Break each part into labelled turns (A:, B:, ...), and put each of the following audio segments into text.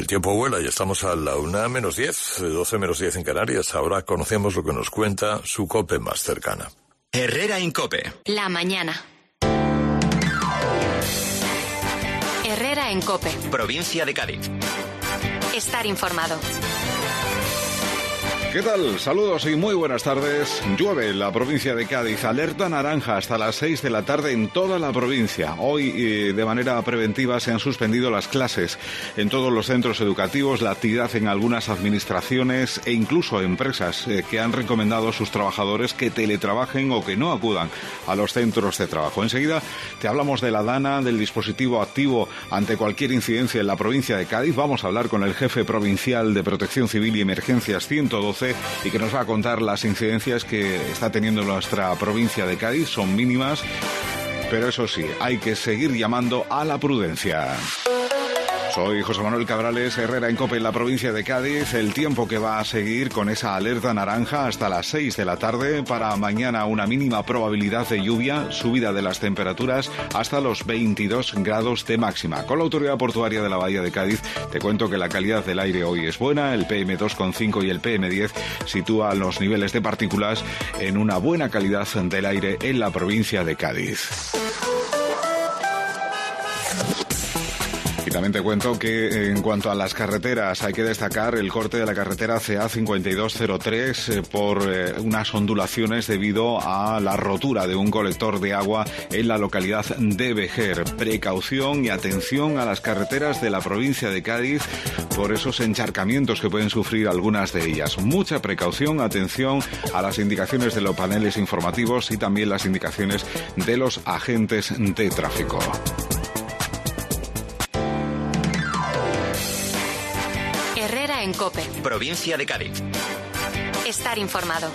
A: tiempo vuela y estamos a la 1:-10, 12:-10 en Canarias. Ahora conocemos lo que nos cuenta su COPE más cercana.
B: Herrera Incope.
C: La mañana. Herrera en COPE.
B: Provincia de Cádiz.
C: Estar informado.
D: ¿Qué tal? Saludos y muy buenas tardes. Llueve en la provincia de Cádiz. Alerta naranja hasta las 6 de la tarde en toda la provincia. Hoy, de manera preventiva, se han suspendido las clases en todos los centros educativos, la actividad en algunas administraciones e incluso empresas que han recomendado a sus trabajadores que teletrabajen o que no acudan a los centros de trabajo. Enseguida te hablamos de la DANA, del dispositivo activo ante cualquier incidencia en la provincia de Cádiz. Vamos a hablar con el jefe provincial de Protección Civil y Emergencias 112 y que nos va a contar las incidencias que está teniendo nuestra provincia de Cádiz. Son mínimas, pero eso sí, hay que seguir llamando a la prudencia. Soy José Manuel Cabrales, Herrera en COPE en la provincia de Cádiz. El tiempo que va a seguir con esa alerta naranja hasta las 6 de la tarde. Para mañana una mínima probabilidad de lluvia, subida de las temperaturas hasta los 22 grados de máxima. Con la Autoridad Portuaria de la Bahía de Cádiz te cuento que la calidad del aire hoy es buena. El PM2,5 y el PM10 sitúan los niveles de partículas en una buena calidad del aire en la provincia de Cádiz. Y también te cuento que en cuanto a las carreteras hay que destacar el corte de la carretera CA 5203 por unas ondulaciones debido a la rotura de un colector de agua en la localidad de Vejer. Precaución y atención a las carreteras de la provincia de Cádiz por esos encharcamientos que pueden sufrir algunas de ellas. Mucha precaución, atención a las indicaciones de los paneles informativos y también las indicaciones de los agentes de tráfico.
C: Herrera en COPE.
B: Provincia de Cádiz.
C: Estar informado.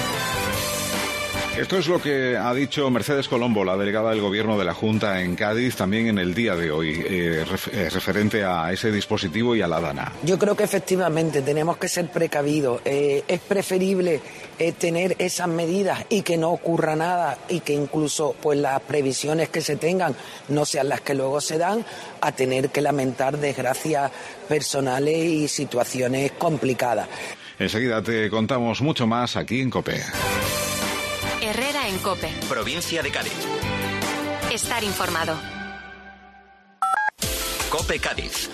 D: Esto es lo que ha dicho Mercedes Colombo, la delegada del Gobierno de la Junta en Cádiz, también en el día de hoy, referente a ese dispositivo y a la DANA.
E: Yo creo que efectivamente tenemos que ser precavidos. Es preferible tener esas medidas y que no ocurra nada y que incluso pues las previsiones que se tengan no sean las que luego se dan, a tener que lamentar desgracias personales y situaciones complicadas.
D: Enseguida te contamos mucho más aquí en COPE.
C: Herrera en COPE.
B: Provincia de Cádiz.
C: Estar informado.
B: COPE Cádiz.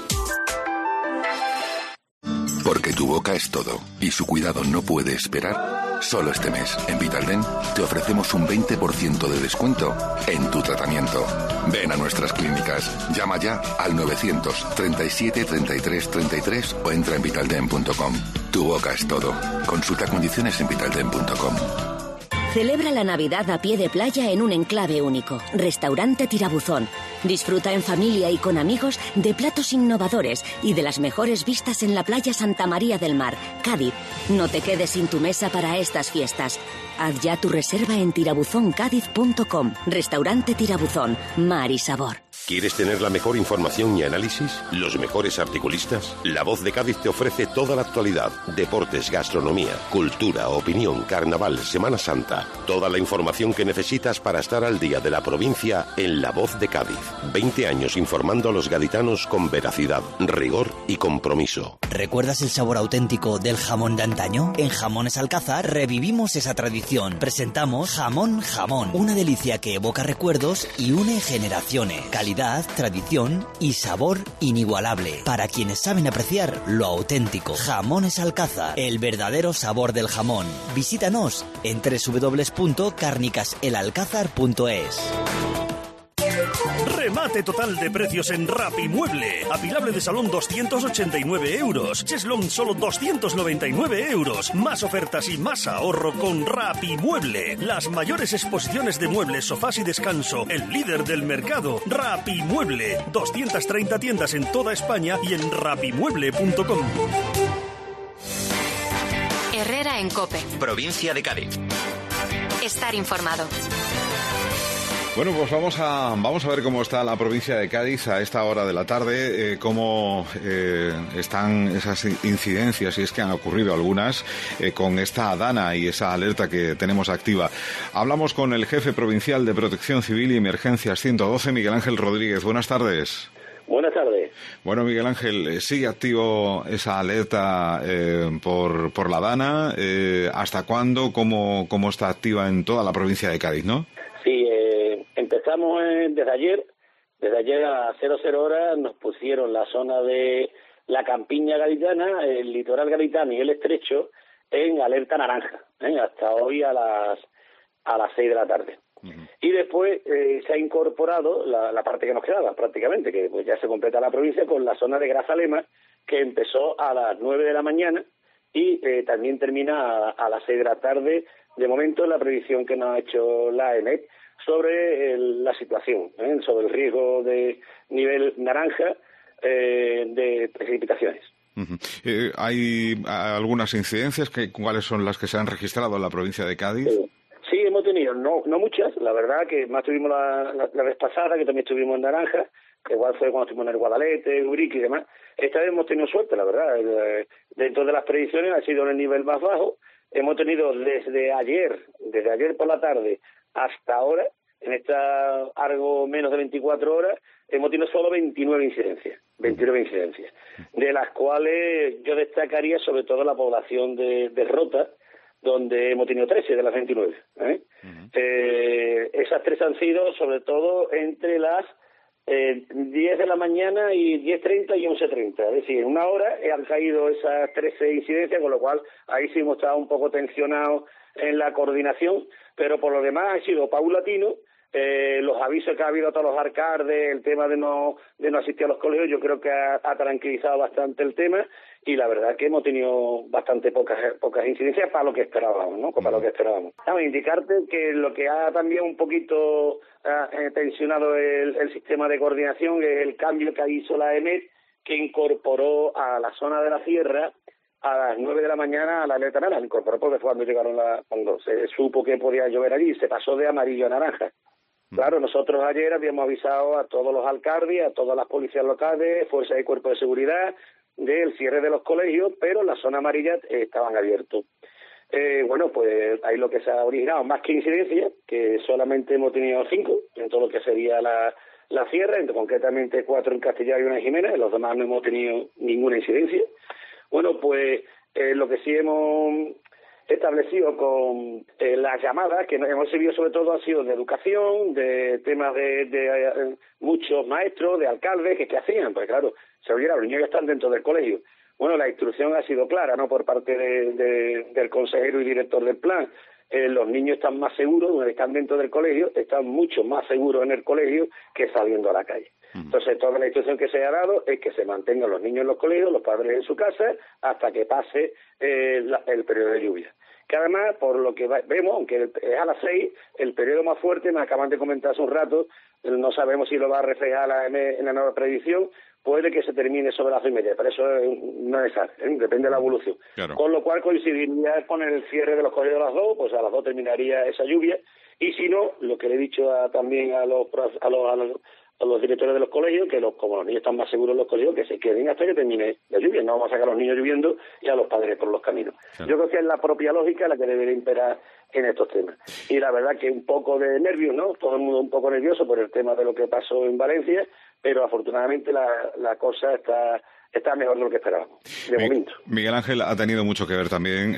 F: Porque tu boca es todo y su cuidado no puede esperar. Solo este mes, en Vitaldent, te ofrecemos un 20% de descuento en tu tratamiento. Ven a nuestras clínicas. Llama ya al 937 33 33 o entra en vitaldent.com. Tu boca es todo. Consulta condiciones en vitaldent.com.
G: Celebra la Navidad a pie de playa en un enclave único. Restaurante Tirabuzón. Disfruta en familia y con amigos de platos innovadores y de las mejores vistas en la playa Santa María del Mar, Cádiz. No te quedes sin tu mesa para estas fiestas. Haz ya tu reserva en tirabuzoncadiz.com. Restaurante Tirabuzón. Mar y sabor.
H: ¿Quieres tener la mejor información y análisis? ¿Los mejores articulistas? La Voz de Cádiz te ofrece toda la actualidad. Deportes, gastronomía, cultura, opinión, carnaval, Semana Santa. Toda la información que necesitas para estar al día de la provincia en La Voz de Cádiz. 20 años informando a los gaditanos con veracidad, rigor y compromiso.
I: ¿Recuerdas el sabor auténtico del jamón de antaño? En Jamones Alcázar revivimos esa tradición. Presentamos Jamón Jamón, una delicia que evoca recuerdos y une generaciones. Calidad, tradición y sabor inigualable. Para quienes saben apreciar lo auténtico. Jamones Alcázar, el verdadero sabor del jamón. Visítanos en www.carnicaselalcázar.es.
J: Remate total de precios en Rapimueble. Apilable de salón 289 euros. Cheslong solo 299 euros. Más ofertas y más ahorro con Rapimueble. Las mayores exposiciones de muebles, sofás y descanso. El líder del mercado. Rapimueble. 230 tiendas en toda España y en rapimueble.com.
C: Herrera en COPE.
B: Provincia de Cádiz.
C: Estar informado.
D: Bueno, pues vamos a ver cómo está la provincia de Cádiz a esta hora de la tarde, cómo están esas incidencias, si es que han ocurrido algunas, con esta DANA y esa alerta que tenemos activa. Hablamos con el jefe provincial de Protección Civil y Emergencias 112, Miguel Ángel Rodríguez. Buenas tardes.
K: Buenas tardes.
D: Bueno, Miguel Ángel, sigue activo esa alerta por la Dana. ¿Hasta cuándo? ¿Cómo está activa en toda la provincia de Cádiz, no?
K: Sí, empezamos desde ayer. Desde ayer a 00 horas nos pusieron la zona de la campiña gaditana, el litoral gaditano y el estrecho en alerta naranja, hasta hoy a las 6 de la tarde. Y después se ha incorporado la parte que nos quedaba prácticamente, que pues ya se completa la provincia con la zona de Grazalema, que empezó a las 9 de la mañana y también termina a las 6 de la tarde. De momento, la previsión que nos ha hecho la EMET sobre la situación, sobre el riesgo de nivel naranja de precipitaciones.
D: ¿Hay algunas incidencias? ¿Cuáles son las que se han registrado en la provincia de Cádiz?
K: Sí, hemos tenido, no muchas, la verdad, que más tuvimos la vez pasada, que también estuvimos en naranja, que igual fue cuando estuvimos en el Guadalete, Urique y demás. Esta vez hemos tenido suerte, la verdad. Dentro de las predicciones ha sido en el nivel más bajo. Hemos tenido desde ayer por la tarde hasta ahora, en algo menos de 24 horas, hemos tenido solo 29 incidencias, de las cuales yo destacaría sobre todo la población de Rota, donde hemos tenido 13 de las 29. Esas 3 han sido sobre todo entre las 10 de la mañana y 10:30 y 11:30. Es decir, en una hora han caído esas 13 incidencias, con lo cual ahí sí hemos estado un poco tensionados en la coordinación, pero por lo demás ha sido paulatino. Los avisos que ha habido a todos los alcaldes, el tema de no asistir a los colegios, yo creo que ha tranquilizado bastante el tema, y la verdad que hemos tenido bastante pocas incidencias para lo que esperábamos, ¿no? Para lo que esperábamos. Indicarte que lo que ha también un poquito tensionado el sistema de coordinación es el cambio que hizo la EMET, que incorporó a la zona de la sierra a las 9 de la mañana a la alerta naranja. Incorporó porque fue cuando llegaron cuando se supo que podía llover allí, se pasó de amarillo a naranja. Claro, nosotros ayer habíamos avisado a todos los alcaldes, a todas las policías locales, fuerzas y cuerpos de seguridad, del cierre de los colegios, pero las zonas amarillas estaban abiertos. Bueno, pues ahí lo que se ha originado, más que incidencias, que solamente hemos tenido 5 en todo lo que sería la sierra, concretamente 4 en Castellar y 1 en Jimena, en los demás no hemos tenido ninguna incidencia. Bueno, pues lo que sí hemos establecido con las llamadas que hemos recibido sobre todo ha sido de educación, de temas de muchos maestros, de alcaldes, que hacían, pues claro, se oyeron, los niños que están dentro del colegio. Bueno, la instrucción ha sido clara, ¿no?, por parte del consejero y director del plan. Los niños están más seguros, una vez están dentro del colegio, están mucho más seguros en el colegio que saliendo a la calle. Entonces, toda la instrucción que se ha dado es que se mantengan los niños en los colegios, los padres en su casa, hasta que pase el periodo de lluvia. Que además, por lo que vemos, aunque es a las 6, el periodo más fuerte, me acaban de comentar hace un rato, no sabemos si lo va a reflejar en la nueva predicción, puede que se termine sobre las 2:30, pero eso no es exacto, depende de la evolución. Claro. Con lo cual coincidiría con el cierre de los colegios a las 2, pues a las 2 terminaría esa lluvia, y si no, lo que le he dicho también a los directores de los colegios, que como los niños están más seguros en los colegios, que se queden hasta que termine la lluvia. No vamos a sacar a los niños lloviendo y a los padres por los caminos. Claro. Yo creo que es la propia lógica la que debería imperar en estos temas. Y la verdad que un poco de nervios, ¿no? Todo el mundo un poco nervioso por el tema de lo que pasó en Valencia, pero afortunadamente la cosa está mejor de lo que esperábamos, de momento.
D: Miguel Ángel, ha tenido mucho que ver también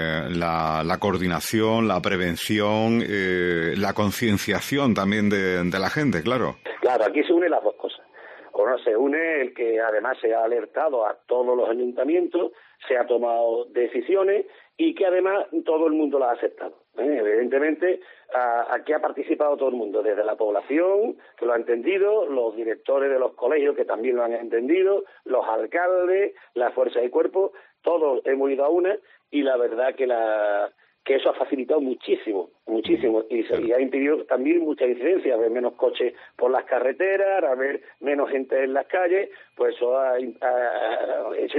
D: la coordinación, la prevención, la concienciación también de la gente, claro.
K: Claro, aquí se unen las dos cosas. Bueno, se une el que además se ha alertado a todos los ayuntamientos, se ha tomado decisiones y que además todo el mundo las ha aceptado. Evidentemente, aquí ha participado todo el mundo, desde la población, que lo ha entendido, los directores de los colegios, que también lo han entendido, los alcaldes, las fuerzas de cuerpo, todos hemos ido a una, y la verdad que eso ha facilitado muchísimo, y ha impedido también muchas incidencias, haber menos coches por las carreteras, haber menos gente en las calles, pues eso ha hecho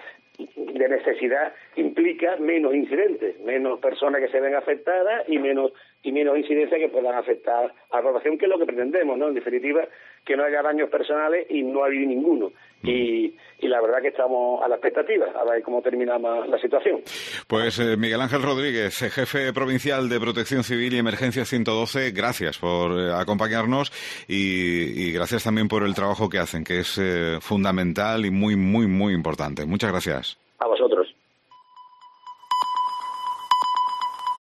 K: de necesidad implica menos incidentes, menos personas que se ven afectadas y menos y menos incidencias que puedan afectar a la población, que es lo que pretendemos, ¿no? En definitiva, que no haya daños personales y no ha habido ninguno. Y la verdad que estamos a la expectativa, a ver cómo termina la situación.
D: Pues Miguel Ángel Rodríguez, jefe provincial de Protección Civil y Emergencia 112, gracias por acompañarnos y gracias también por el trabajo que hacen, que es fundamental y muy, muy, muy importante. Muchas gracias.
K: A vosotros.